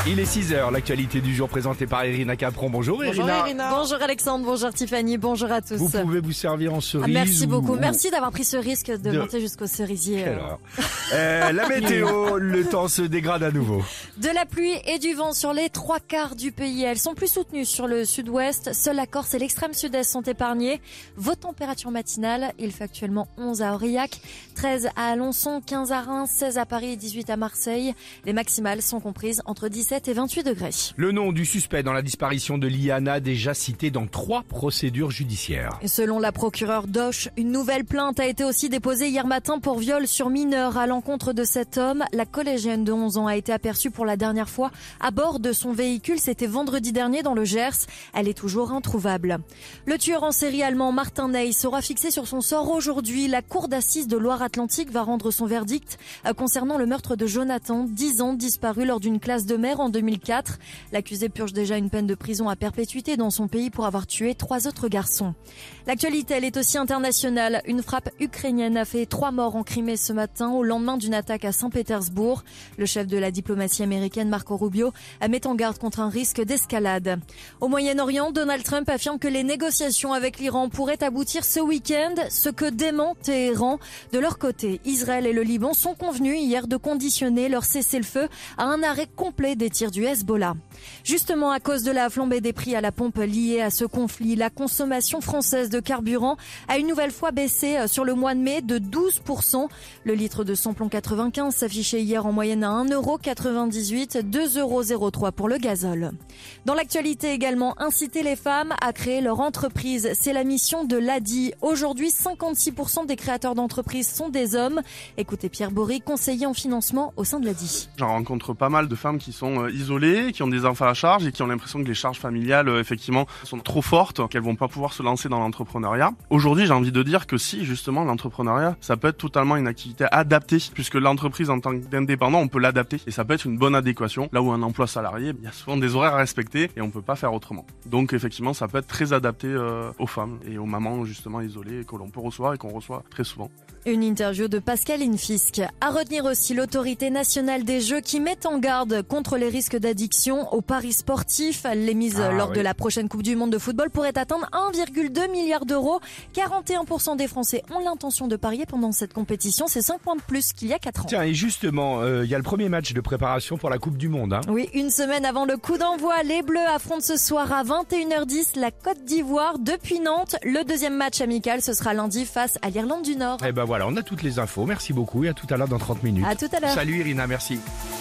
Il est 6h, l'actualité du jour présentée par Irina Capron. Bonjour Irina. Bonjour Alexandre, bonjour Tiffany, bonjour à tous. Vous pouvez vous servir en cerise. Merci beaucoup, merci d'avoir pris ce risque de monter jusqu'au cerisier. La météo, le temps se dégrade à nouveau. De la pluie et du vent sur les 3/4 du pays. Elles sont plus soutenues sur le sud-ouest. Seule la Corse et l'extrême sud-est sont épargnés. Vos températures matinales, il fait actuellement 11 à Aurillac, 13 à Alençon, 15 à Reims, 16 à Paris et 18 à Marseille. Les maximales sont comprises entre 17 et 28 degrés. Le nom du suspect dans la disparition de Liana, déjà cité dans 3 procédures judiciaires. Et selon la procureure d'Auch, une nouvelle plainte a été aussi déposée hier matin pour viol sur mineur à l'encontre de cet homme. La collégienne de 11 ans a été aperçue pour la dernière fois à bord de son véhicule. C'était vendredi dernier dans le Gers. Elle est toujours introuvable. Le tueur en série allemand Martin Ney sera fixé sur son sort aujourd'hui. La cour d'assises de Loire-Atlantique va rendre son verdict concernant le meurtre de Jonathan, 10 ans, disparu lors d'une classe de mer en 2004. L'accusé purge déjà une peine de prison à perpétuité dans son pays pour avoir tué 3 autres garçons. L'actualité, elle est aussi internationale. Une frappe ukrainienne a fait 3 morts en Crimée ce matin au lendemain d'une attaque à Saint-Pétersbourg. Le chef de la diplomatie américaine, Marco Rubio, met en garde contre un risque d'escalade. Au Moyen-Orient, Donald Trump affirme que les négociations avec l'Iran pourraient aboutir ce week-end, ce que dément Téhéran. De leur côté, Israël et le Liban sont convenus hier de conditionner leur cessez-le-feu à un arrêt complet des tirs du Hezbollah. Justement, à cause de la flambée des prix à la pompe liée à ce conflit, la consommation française de carburant a une nouvelle fois baissé sur le mois de mai de 12%. Le litre de samplon 95 s'affichait hier en moyenne à 1,98 €, 2,03 € pour le gazole. Dans l'actualité également, inciter les femmes à créer leur entreprise. C'est la mission de l'ADI. Aujourd'hui, 56% des créateurs d'entreprises sont des hommes. Écoutez Pierre Bory, conseiller en financement au sein de l'ADI. J'en rencontre pas mal de femmes qui sont isolées, qui ont des enfants à charge et qui ont l'impression que les charges familiales, effectivement, sont trop fortes, qu'elles vont pas pouvoir se lancer dans l'entrepreneuriat. Aujourd'hui, j'ai envie de dire que si, justement, l'entrepreneuriat, ça peut être totalement une activité adaptée, puisque l'entreprise en tant qu'indépendant, on peut l'adapter et ça peut être une bonne adéquation. Là où un emploi salarié, il y a souvent des horaires à respecter et on peut pas faire autrement. Donc, effectivement, ça peut être très adapté aux femmes et aux mamans, justement, isolées que l'on peut recevoir et qu'on reçoit très souvent. Une interview de Pascaline Fisk. À retenir aussi l'autorité nationale des jeux qui met en garde contre les risques d'addiction aux paris sportifs. Les mises lors de la prochaine Coupe du Monde de football pourraient atteindre 1,2 milliard d'euros. 41% des Français ont l'intention de parier pendant cette compétition. C'est 5 points de plus qu'il y a 4 ans. Tiens, et justement, il y a le premier match de préparation pour la Coupe du Monde. Oui, une semaine avant le coup d'envoi, les Bleus affrontent ce soir à 21h10 la Côte d'Ivoire depuis Nantes. Le deuxième match amical, ce sera lundi face à l'Irlande du Nord. Et ben voilà, on a toutes les infos. Merci beaucoup et à tout à l'heure dans 30 minutes. À tout à l'heure. Salut Irina, merci.